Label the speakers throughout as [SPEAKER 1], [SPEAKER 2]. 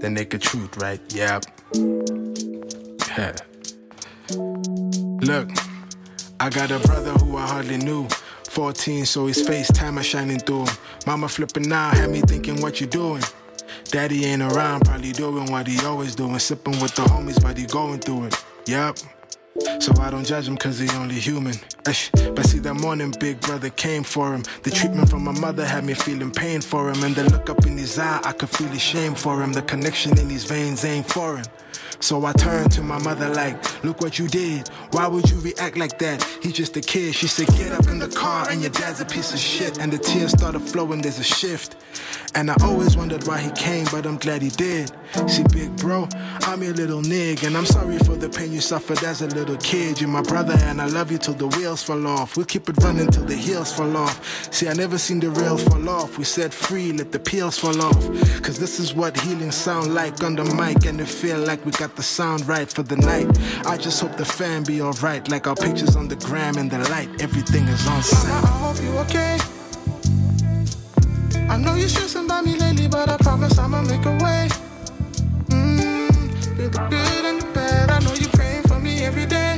[SPEAKER 1] the naked truth, right? Yep. Look, I got a brother who I hardly knew. 14, so his FaceTime is shining through him. Mama flipping out, had me thinking, what you doing? Daddy ain't around, probably doing what he always doing. Sipping with the homies, but he going through it. Yup. So I don't judge him cause he only human. But see that morning big brother came for him. The treatment from my mother had me feeling pain for him. And the look up in his eye, I could feel his shame for him. The connection in his veins ain't foreign. So I turned to my mother like, look what you did. Why would you react like that? He's just a kid. She said, get up in the car and your dad's a piece of shit. And the tears started flowing, there's a shift. And I always wondered why he came, but I'm glad he did. See, big bro, I'm your little nig. And I'm sorry for the pain you suffered as a little kid. You're my brother and I love you till the wheels fall off. We'll keep it running till the heels fall off. See, I never seen the rails fall off. We said free, let the peels fall off. Cause this is what healing sound like on the mic. And it feel like we got the sound right for the night. I just hope the fan be alright. Like our pictures on the gram and the light. Everything is on sight.
[SPEAKER 2] Mama, I hope you okay. I know you're stressing about me lately, but I promise I'ma make a way. Feel the good and the bad. I know you're praying for me every day.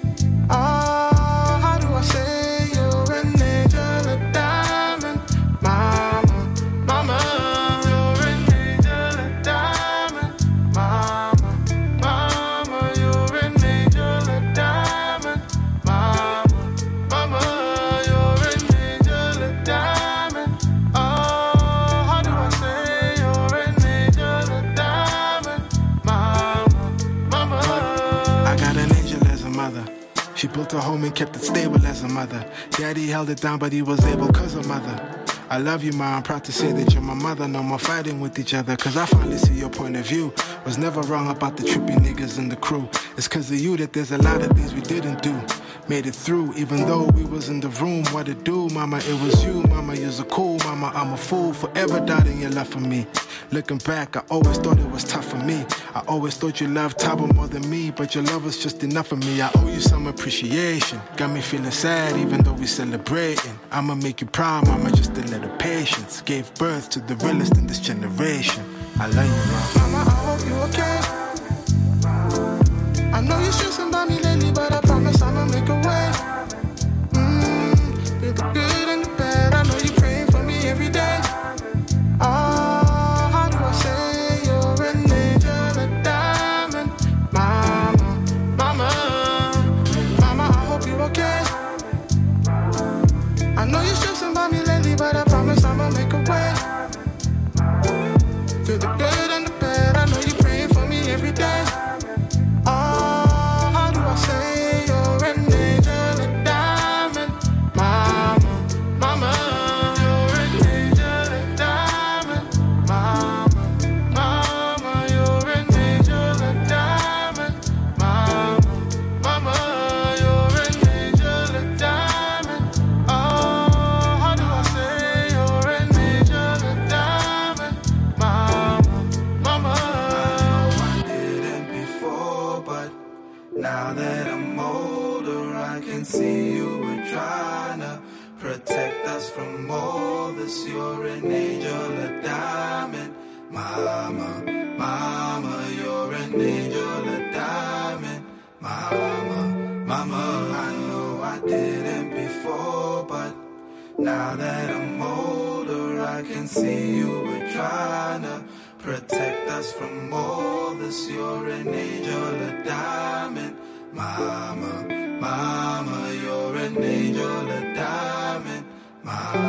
[SPEAKER 2] Oh, how do I say you're an angel, a diamond, mama, mama. You're an angel, a diamond, mama, mama. You're an angel, a diamond, mama, mama. You're an angel, a diamond. Oh, how do I say you're an angel, a diamond, mama, mama.
[SPEAKER 1] I got an angel as a mother. She built a home and kept it stable as a mother. Daddy held it down, but he was able cause of mother. I love you, ma. I'm proud to say that you're my mother. No more fighting with each other, cause I finally see your point of view. Was never wrong about the trippy niggas in the crew. It's cause of you that there's a lot of things we didn't do. Made it through, even though we was in the room. What it do, mama? It was you, mama. You're so cool, mama. I'm a fool, forever doubting your love for me. Looking back, I always thought it was tough for me. I always thought you loved Tabo more than me, but your love was just enough for me. I owe you some appreciation. Got me feeling sad, even though we celebrating. I'ma make you proud, mama. Just a little patience. Gave birth to the realest in this generation. I love you, mama.
[SPEAKER 2] Mama, I hope you okay. I know you're stressing about me lately, but I promise I'ma make a way. Feel the good and the bad. I know you're praying for me every day. Oh, how do I say you're an angel, a diamond, mama, mama, mama. I hope you're okay. I know you're stressing about me lately, but I promise I'ma make a way. Feel the good and the bad. I know you're praying for me every day. Oh, how do I say you're an angel, a diamond, mama, mama. You're an angel, a diamond, mama, mama. You're an angel, a diamond, mama, mama. You're an angel, a diamond. Oh, how do I say you're an angel, a diamond, mama, mama.
[SPEAKER 3] I didn't before, but now that I'm older, I can see you were trying to protect us from all this. You're an angel, a diamond, mama, mama. You're an angel, a diamond, mama, mama. I know I didn't before, but now that I'm older, I can see you were trying to protect us from all this. You're an angel, a diamond, mama, mama. You're an angel, a diamond, mama.